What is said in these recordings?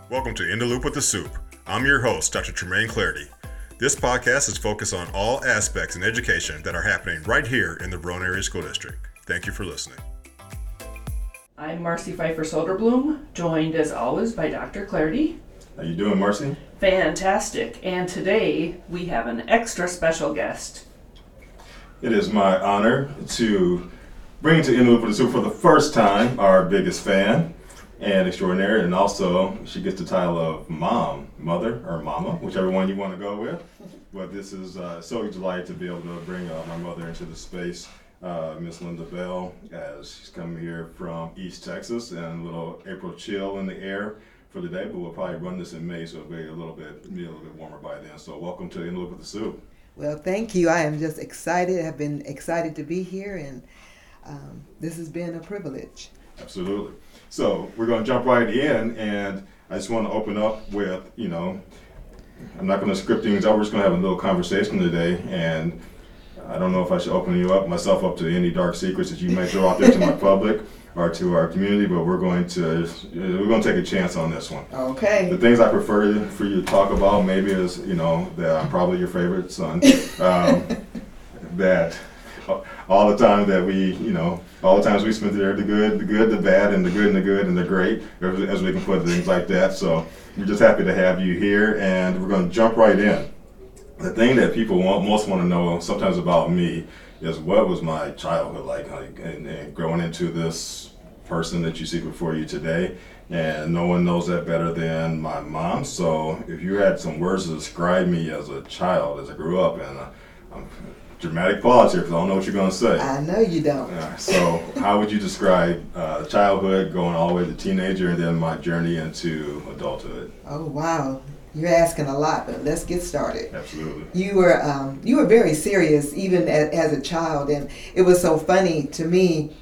Welcome to In the Loop with the Soup. I'm your host, Dr. Tremaine Clarity. This podcast is focused on all aspects in education that are happening right here in the Roane Area School District. Thank you for listening. I'm Marcy Pfeiffer Soderblom, joined as always by Dr. Clarity. How you doing, Marcy? Fantastic. And today we have an extra special guest. It is my honor to bring to In the Loop with the Soup for the first time our biggest fan and extraordinary, and also she gets the title of mom, mother, or mama, whichever one you want to go with. But this is so delighted to be able to bring my mother into the space, Miss Linda Bell, as she's coming here from East Texas, and a little April chill in the air for the day, but we'll probably run this in May, so it'll be a little bit warmer by then. So welcome to In the Loop with the Soup. Well, thank you. I am just excited. I've been excited to be here, and this has been a privilege. Absolutely. So we're going to jump right in, and I just want to open up with, I'm not going to script things out. We're just going to have a little conversation today, and I don't know if I should open myself up to any dark secrets that you might throw out there to my public or to our community, but we're going to take a chance on this one. Okay. The things I prefer for you to talk about maybe is, that I'm probably your favorite son, that all the time that all the times we spent there, the good, the bad, and the good and the great, as we can put things like that. So we're just happy to have you here, and we're going to jump right in. The thing that people most want to know sometimes about me is what was my childhood like, and growing into this person that you see before you today. And no one knows that better than my mom. So if you had some words to describe me as a child, as I grew up, and I'm dramatic pause here because I don't know what you're going to say. I know you don't. So how would you describe childhood, going all the way to teenager, and then my journey into adulthood? Oh, wow. You're asking a lot, but let's get started. Absolutely. You were very serious even as a child, and it was so funny to me.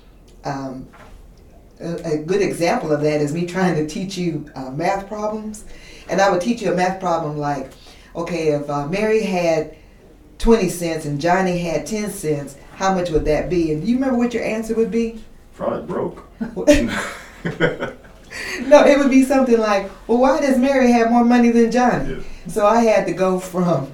A good example of that is me trying to teach you math problems. And I would teach you a math problem like, okay, if Mary had 20 cents and Johnny had 10 cents, how much would that be? And do you remember what your answer would be? Probably broke. No, it would be something like, well, why does Mary have more money than Johnny? Yeah. So I had to go from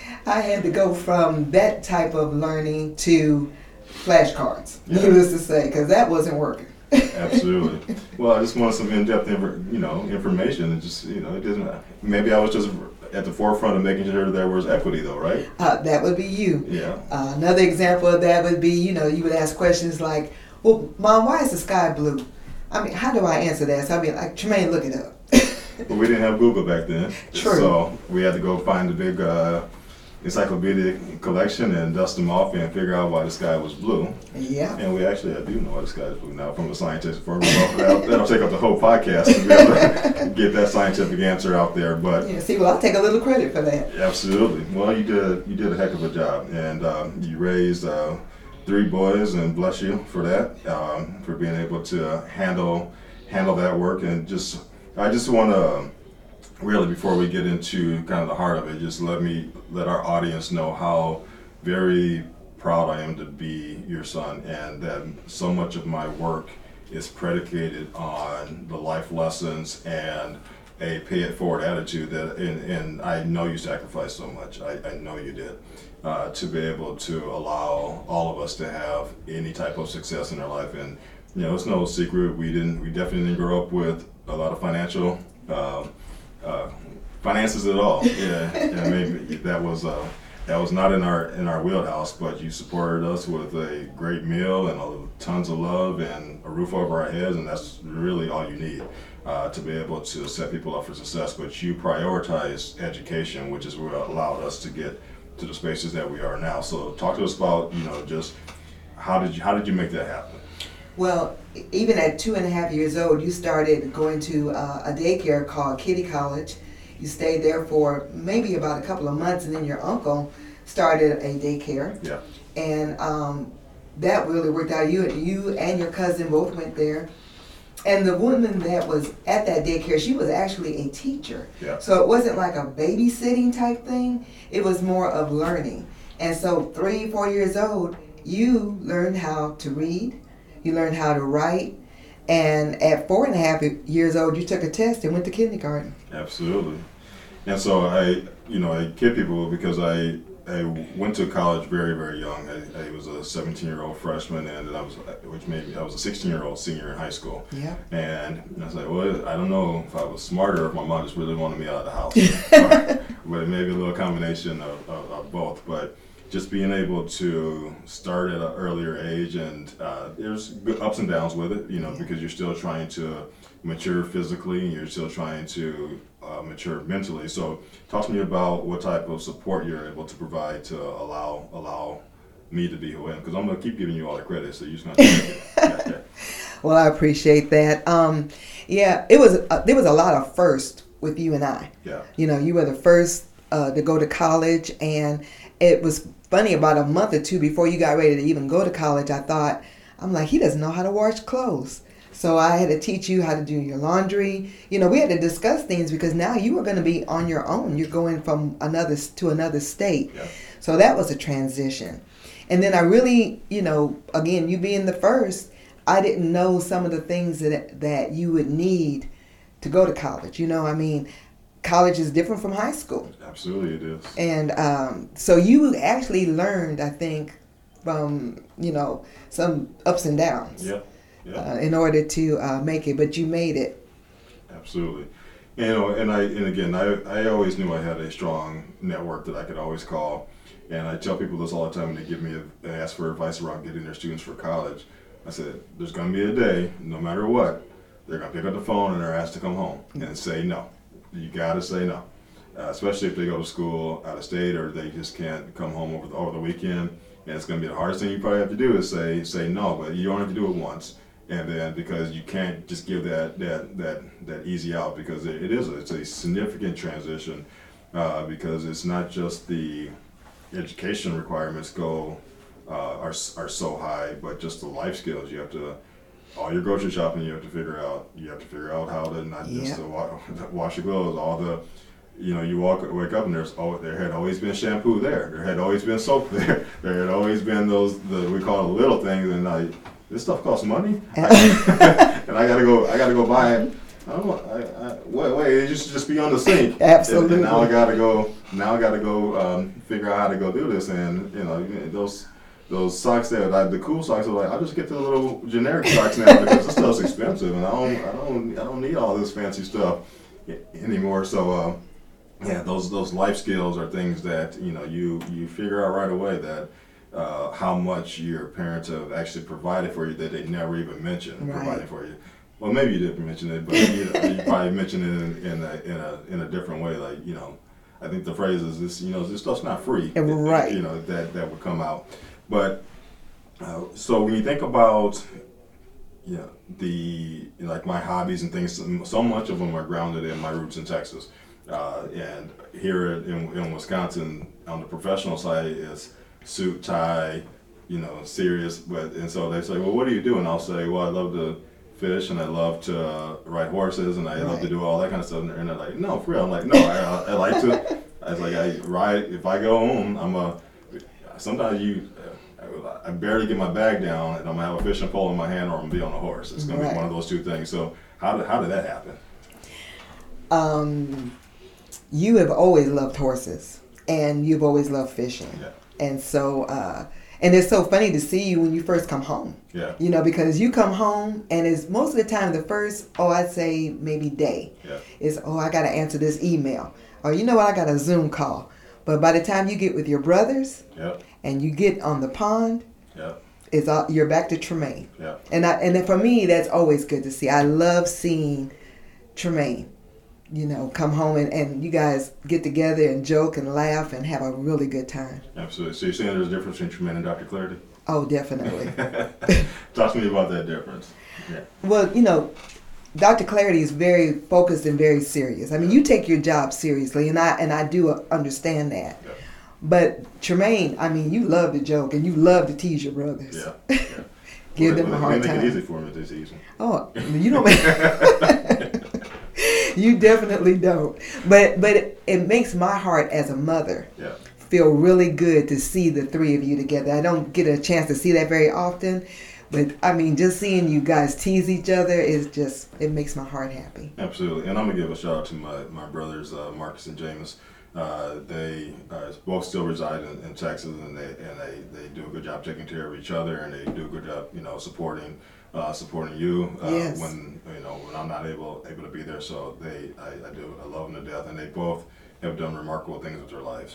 that type of learning to flashcards, needless to say, because that wasn't working. Absolutely. Well, I just wanted some in-depth, information. And just, it doesn't. Maybe I was just at the forefront of making sure there was equity, though, right? That would be you. Yeah. Another example of that would be, you would ask questions like, well, Mom, why is the sky blue? I mean, how do I answer that? So I'd be like, Tremaine, look it up. But we didn't have Google back then. True. So we had to go find the big encyclopedia collection and dust them off and figure out why the sky was blue. Yeah. And I do know why the sky is blue now from a scientific firm. That'll take up the whole podcast to be able to get that scientific answer out there. But yeah, see, well, I'll take a little credit for that. Absolutely. Well, you did a heck of a job, and you raised 3 boys, and bless you for that, for being able to handle that work. And I just want to really, before we get into kind of the heart of it, just let our audience know how very proud I am to be your son, and that so much of my work is predicated on the life lessons and a pay it forward attitude and I know you sacrificed so much. I know you did, to be able to allow all of us to have any type of success in our life. And it's no secret we definitely didn't grow up with a lot of finances at all. Yeah, maybe that was not in our wheelhouse, but you supported us with a great meal and tons of love and a roof over our heads, and that's really all you need to be able to set people up for success. But you prioritize education, which is what allowed us to get to the spaces that we are now. So talk to us about just how did you make that happen? Well, even at 2.5 years old, you started going to a daycare called Kitty College. You stayed there for maybe about a couple of months, and then your uncle started a daycare. Yeah. And that really worked out. You and your cousin both went there. And the woman that was at that daycare, she was actually a teacher. Yeah. So it wasn't like a babysitting type thing. It was more of learning. And so 3, 4 years old, you learned how to read. You learned how to write. And at 4.5 years old, you took a test and went to kindergarten. Absolutely. And so I kid people because I went to college very, very young. I was a 17-year-old freshman, and I was a 16-year-old senior in high school. Yeah. And I was like, well, I don't know if I was smarter or if my mom just really wanted me out of the house. But maybe a little combination of both. But just being able to start at an earlier age, and there's good ups and downs with it, because you're still trying to mature physically, and you're still trying to mature mentally. So talk to me about what type of support you're able to provide to allow me to be who I am, because I'm going to keep giving you all the credit, so you're just going to take it. Well, I appreciate that. There was a lot of first with you and I. Yeah. You were the first to go to college, and it was funny, about a month or two before you got ready to even go to college, I'm like, he doesn't know how to wash clothes. So I had to teach you how to do your laundry. We had to discuss things because now you were going to be on your own. You're going from another state. Yeah. So that was a transition. And then I really, again, you being the first, I didn't know some of the things that you would need to go to college. College is different from high school. Absolutely it is. And so you actually learned, I think, from, some ups and downs. Yeah. In order to make it, but you made it. Absolutely. And I always knew I had a strong network that I could always call. And I tell people this all the time when they ask for advice around getting their students for college. I said, there's going to be a day, no matter what, they're going to pick up the phone and they're asked to come home and say no. You got to say no, especially if they go to school out of state or they just can't come home over the weekend. And it's going to be the hardest thing you probably have to do is say no, but you don't have to do it once. And then because you can't just give that easy out, because it's a significant transition, because it's not just the education requirements are so high, but just the life skills. You have to, all your grocery shopping, you have to figure out how to not just to wash your clothes. All the, you wake up and there had always been shampoo there had always been soap there had always been we call it little things, and this stuff costs money, and I gotta go buy it. I don't know. Wait, it used to just be on the sink. Absolutely. And now I gotta go figure out how to go do this, and those socks the cool socks are like, I'll just get the little generic socks now because this stuff's expensive, and I don't need all this fancy stuff anymore. So those life skills are things that you figure out right away that. How much your parents have actually provided for you that they never even mentioned providing for you. Well, maybe you didn't mention it, but you probably mentioned it in a different way. Like I think the phrase is this stuff's not free. Right. That would come out. But so when you think about my hobbies and things, so much of them are grounded in my roots in Texas, and here in Wisconsin on the professional side is suit, tie, serious. And so they say, well, what do you do? And I'll say, well, I love to fish and I love to ride horses and I love to do all that kind of stuff. And they're like, no, for real. I'm like, no, I like to. I was like, I ride. If I go home, sometimes I barely get my bag down and I'm gonna have a fishing pole in my hand or I'm gonna be on a horse. It's gonna be one of those two things. So how did that happen? You have always loved horses and you've always loved fishing. Yeah. And so, and it's so funny to see you when you first come home. Yeah. Because you come home and it's most of the time the first, I'd say maybe day, is, I got to answer this email. Or, I got a Zoom call. But by the time you get with your brothers and you get on the pond, you're back to Tremaine. Yeah. And then for me, that's always good to see. I love seeing Tremaine. Come home and you guys get together and joke and laugh and have a really good time. Absolutely. So you're saying there's a difference between Tremaine and Dr. Clarity? Oh, definitely. Talk to me about that difference. Yeah. Well, Dr. Clarity is very focused and very serious. I mean, you take your job seriously, and I do understand that. Yeah. But Tremaine, you love to joke and you love to tease your brothers. Yeah. Give them a hard time. Make it easy for them if they tease them. Oh, you don't make... You definitely don't. But it makes my heart as a mother feel really good to see the three of you together. I don't get a chance to see that very often, But I mean, just seeing you guys tease each other it makes my heart happy. Absolutely, and I'm gonna give a shout out to my brothers Marcus and James. They both still reside in Texas, and they do a good job taking care of each other, and they do a good job, supporting you Yes. when I'm not able to be there. So I love them to death, and they both have done remarkable things with their lives.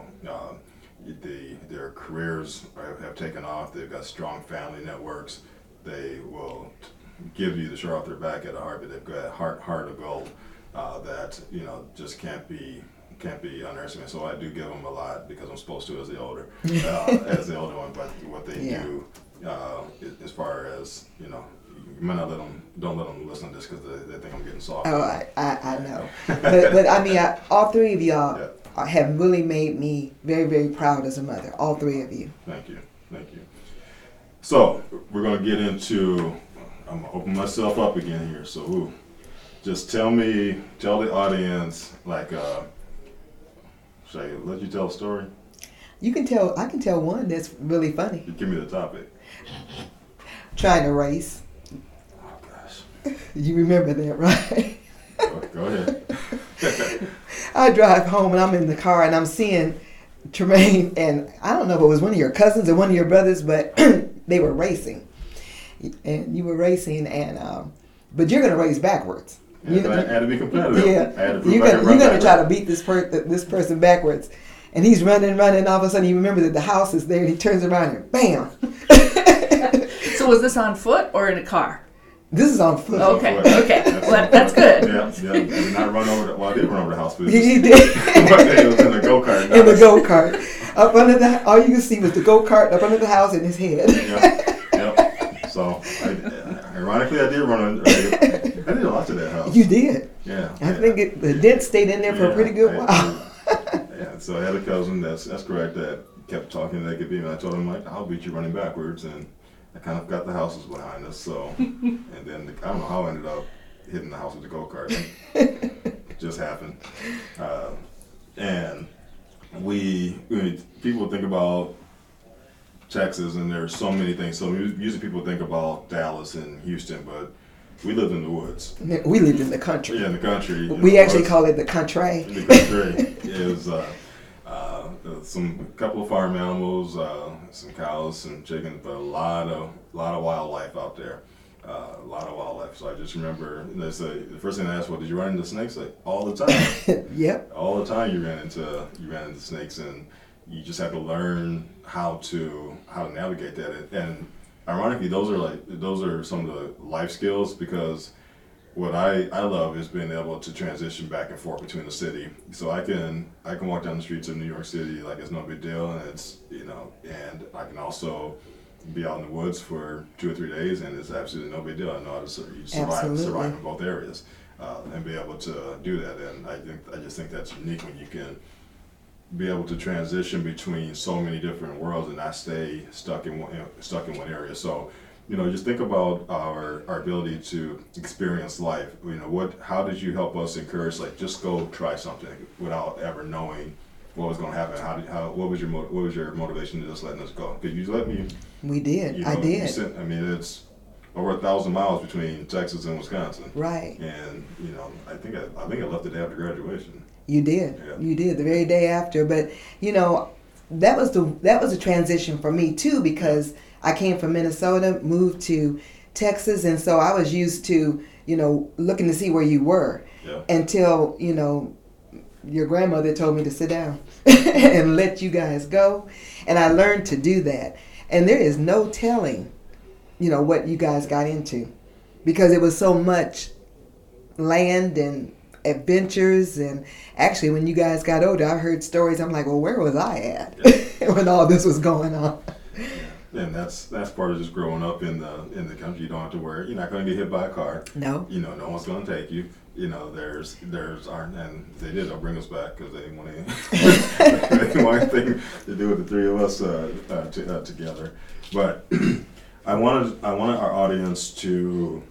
Their careers have taken off. They've got strong family networks. They will give you the shirt off their back at a heartbeat. They've got a heart of gold that just can't be underestimated. So I do give them a lot because I'm supposed to as the older one. But what they do as far as you might not don't let them listen to this because they think I'm getting soft. Oh, I know. but I mean, all three of y'all have really made me very, very proud as a mother. All three of you. Thank you. So we're going to get into, I'm going to open myself up again here. So just tell the audience, should I let you tell a story? I can tell one that's really funny. You give me the topic. Trying to race. Oh gosh. You remember that, right? Go ahead. I drive home and I'm in the car and I'm seeing Tremaine, and I don't know if it was one of your cousins or one of your brothers, but they were racing. And you were racing, and but you're going to race backwards. I had to be competitive. Yeah, you're going to try to beat this person backwards. And he's running, and all of a sudden he remembers that the house is there, and he turns around and bam. So was this on foot or in a car? This is on foot. Okay. Well, that's good. Yeah. I did not run over I did run over the house, but He did. it was in the go-kart. In the go-kart. Up under all you could see was the go-kart up under the house in his head. Yep. So, ironically, I did run I did a lot to that house. You did. Yeah. I think the dent stayed in there for a pretty good while. Yeah, so I had a cousin that's correct that kept talking that could be me. I told him, I'll beat you running backwards, and I kind of got the houses behind us, so, and then I don't know how I ended up hitting the house with the go-kart. It just happened. And people think about Texas, and there's so many things. So usually people think about Dallas and Houston, but we lived in the woods. We lived in the country. Yeah, in the country. We actually call it the country. The country is a couple of farm animals, some cows, some chickens, but a lot of wildlife out there. A lot of wildlife. So I just remember the first thing I asked, did you run into snakes? All the time. Yep. All the time you ran into snakes, and you just have to learn how to navigate that. And ironically, those are some of the life skills, because what I love is being able to transition back and forth between the city. So I can walk down the streets of New York City like it's no big deal, and it's and I can also be out in the woods for 2 or 3 days, and it's absolutely no big deal. I know how to survive in both areas, and be able to do that. And I just think that's unique when you can be able to transition between so many different worlds and not stay stuck in one area. So, just think about our ability to experience life. How did you help us encourage, just go try something without ever knowing what was going to happen? What was your motivation to just letting us go? Could you let me? We did. I did. It's over 1,000 miles between Texas and Wisconsin. Right. And I think I left the day after graduation. You did. Yeah. You did the very day after. But that was a transition for me too, because I came from Minnesota, moved to Texas, and so I was used to looking to see where you were until your grandmother told me to sit down and let you guys go, and I learned to do that. And there is no telling, what you guys got into, because it was so much land and adventures. And actually, when you guys got older, I heard stories. I'm like, well, where was I at when all this was going on? And that's part of just growing up in the country. You don't have to worry. You're not going to get hit by a car. No. No one's going to take you. There's aren't, and they'll bring us back because they didn't want anything to do with the three of us together. But I wanted our audience to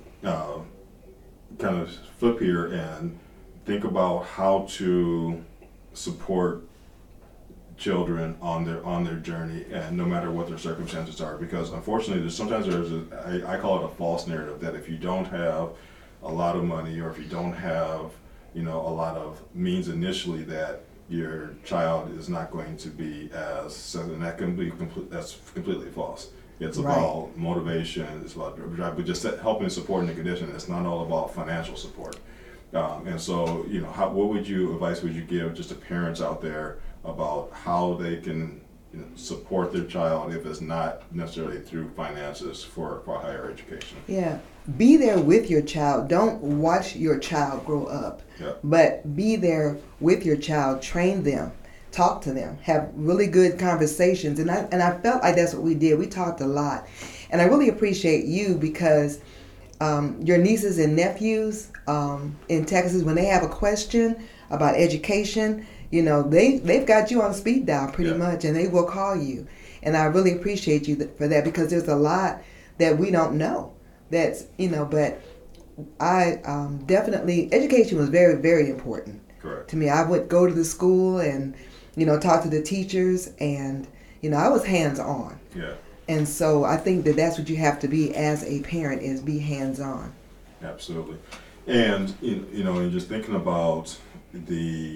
kind of flip here and think about how to support children on their journey, and no matter what their circumstances are, because unfortunately I call it a false narrative that if you don't have a lot of money, or if you don't have a lot of means initially, that your child is not going to be as, and that's completely false. It's about motivation, it's about just helping, supporting the condition. It's not all about financial support. And so, what advice would you give just to parents out there about how they can support their child if it's not necessarily through finances for higher education? Yeah. Be there with your child. Don't watch your child grow up, but be there with your child. Train them, talk to them, have really good conversations. And I felt like that's what we did. We talked a lot. And I really appreciate you, because your nieces and nephews in Texas, when they have a question about education, they've got you on speed dial pretty much, and they will call you. And I really appreciate you for that, because there's a lot that we don't know. That's, but I definitely, education was very, very important. Correct. To me. I would go to the school and, talk to the teachers, and, I was hands-on. Yeah. And so I think that that's what you have to be as a parent, is be hands-on. Absolutely. And, and just thinking about the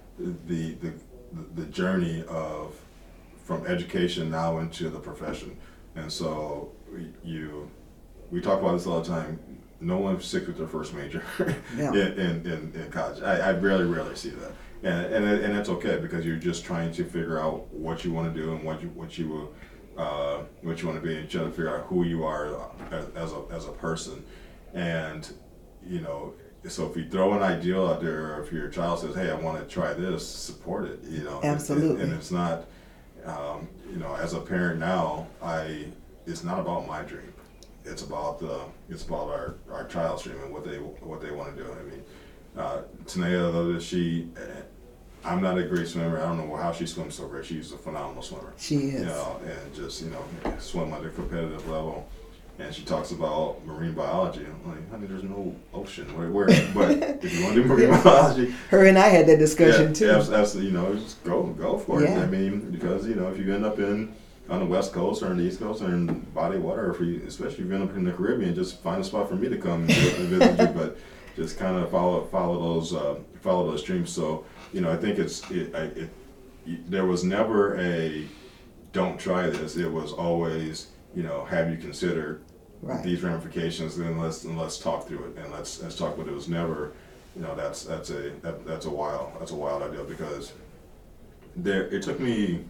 journey from education now into the profession. And so we talk about this all the time. No one sticks with their first major in college. I rarely see that, and that's okay, because you're just trying to figure out what you want to do and what you want to be, and trying to figure out who you are as a person. And so if you throw an ideal out there, or if your child says, "Hey, I want to try this," support it. Absolutely. And it's not, as a parent now, it's not about my dream. It's about our child's dream and what they want to do. I mean, Tanea, though, I'm not a great swimmer. I don't know how she swims so great. She's a phenomenal swimmer. She is. And just swim at a competitive level. And she talks about marine biology. I'm like, honey, there's no ocean. Where? But if you want to do marine biology, her and I had that discussion too. Absolutely. Just go for it. Yeah. I mean, because if you end up on the West Coast or on the East Coast or in body water, especially if you end up in the Caribbean, just find a spot for me to come and visit you. But just kind of follow those streams. So I think there was never a don't try this. It was always have you consider these ramifications, and let's talk through it, and let's talk. But it was never that's a wild idea, because it took me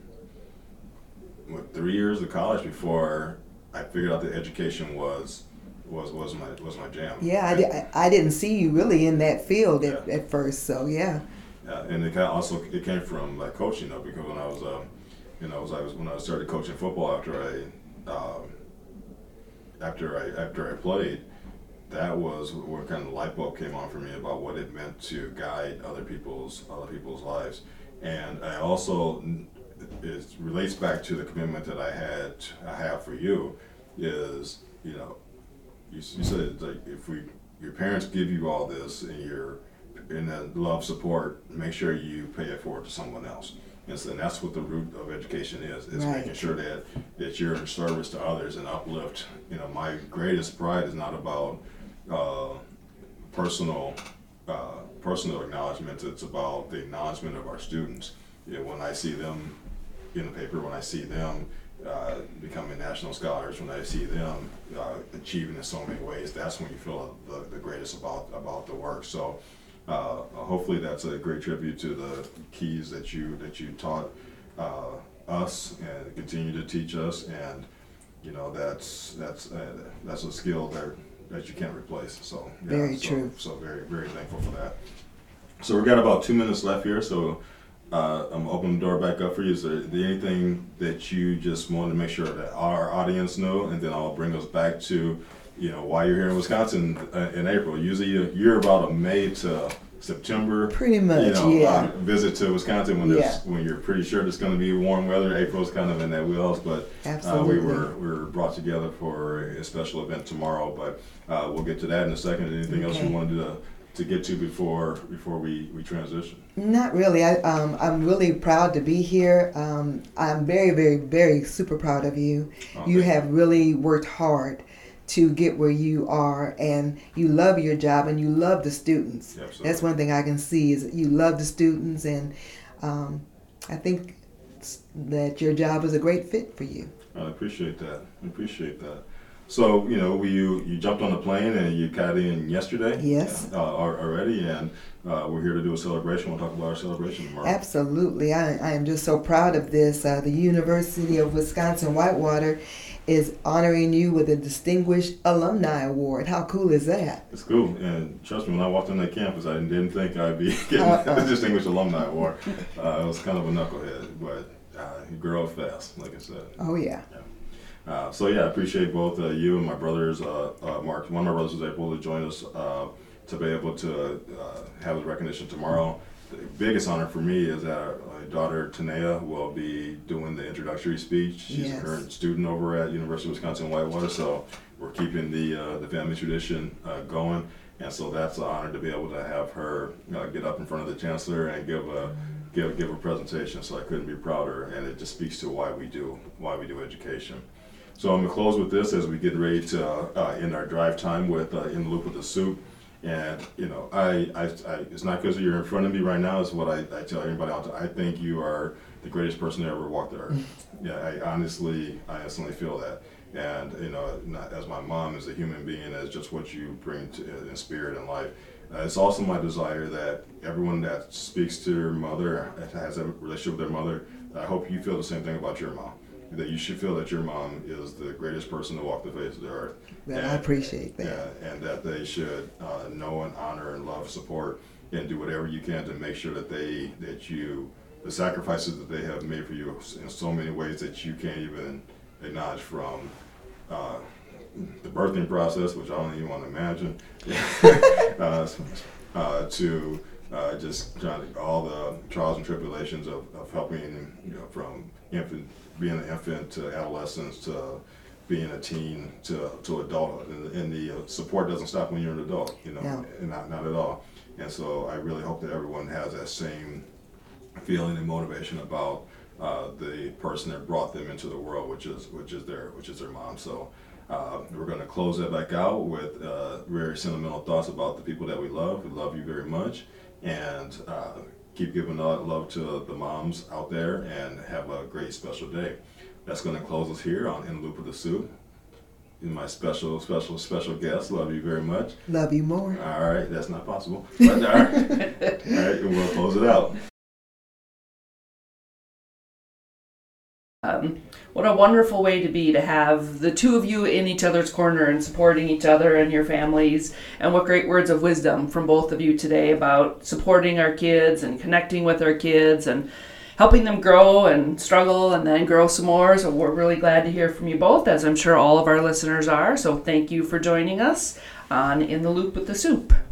3 years of college before I figured out that education was my jam. Yeah, I didn't see you really in that field at first, so yeah. Yeah, and it came from like coaching, because when I started coaching football after I played, that was where kind of the light bulb came on for me about what it meant to guide other people's lives, and I also. It relates back to the commitment that I have for you. Is you said, like, if your parents give you all this and you're in that love support, make sure you pay it forward to someone else. And that's what the root of education is making sure that you're in service to others and uplift. My greatest pride is not about personal acknowledgement. It's about the acknowledgement of our students. When I see them in the paper, when I see them becoming national scholars, when I see them achieving in so many ways, that's when you feel the greatest about the work. So hopefully that's a great tribute to the keys that you taught us and continue to teach us, and that's a skill that you can't replace. So very true. So very, very thankful for that. So we've got about 2 minutes left here, so I'm opening the door back up for you. Is there anything that you just wanted to make sure that our audience knew, and then I'll bring us back to why you're here in Wisconsin in April. Usually you're about a May to September, pretty much, visit to Wisconsin when you're pretty sure it's going to be warm weather. April's kind of in that wheelhouse, but we were brought together for a special event tomorrow. But we'll get to that in a second. Anything else you wanted to get to before we transition? Not really. I'm really proud to be here. I'm very, very, very super proud of you. You have really worked hard to get where you are, and you love your job and you love the students. Absolutely. That's one thing I can see is that you love the students, and I think that your job is a great fit for you. I appreciate that. So, you jumped on the plane and you got in yesterday? Yes. Already, and we're here to do a celebration. We'll talk about our celebration tomorrow. Absolutely. I am just so proud of this. The University of Wisconsin-Whitewater is honoring you with a Distinguished Alumni Award. How cool is that? It's cool, and trust me, when I walked on that campus, I didn't think I'd be getting a Distinguished Alumni Award. It was kind of a knucklehead, but you grow up fast, like I said. Oh, yeah. So I appreciate both you and my brothers. Mark, one of my brothers was able to join us to be able to have his recognition tomorrow. The biggest honor for me is that my daughter Tanea will be doing the introductory speech. She's a current student over at University of Wisconsin-Whitewater, so we're keeping the family tradition going, and so that's an honor to be able to have her get up in front of the chancellor and give a presentation. So I couldn't be prouder, and it just speaks to why we do education. So I'm gonna close with this as we get ready to end our drive time with In the Loop with the Soup. And I it's not because you're in front of me right now. It's what I tell everybody out there. I think you are the greatest person to ever walk the earth. Yeah, I honestly feel that. And not as my mom, as a human being, as just what you bring in spirit and life. It's also my desire that everyone that speaks to their mother, has a relationship with their mother, I hope you feel the same thing about your mom. That you should feel that your mom is the greatest person to walk the face of the earth. Well, I appreciate that. Yeah, and that they should know and honor and love, support, and do whatever you can to make sure that the sacrifices that they have made for you in so many ways that you can't even acknowledge, from the birthing process, which I don't even want to imagine, to just trying to, all the trials and tribulations of helping, from being an infant to adolescence to being a teen to adulthood, and the support doesn't stop when you're an adult, No. not at all. And so I really hope that everyone has that same feeling and motivation about the person that brought them into the world, which is their mom. So we're going to close that back out with very sentimental thoughts about the people that we love. We love you very much, and keep giving love to the moms out there, and have a great special day. That's going to close us here on In the Loop with the Soup. My special guest, love you very much. Love you more. All right, that's not possible. But, all right, and we'll close it out. What a wonderful way to be, to have the two of you in each other's corner and supporting each other and your families. And what great words of wisdom from both of you today about supporting our kids and connecting with our kids and helping them grow and struggle and then grow some more. So we're really glad to hear from you both, as I'm sure all of our listeners are. So thank you for joining us on In the Loop with the Soup.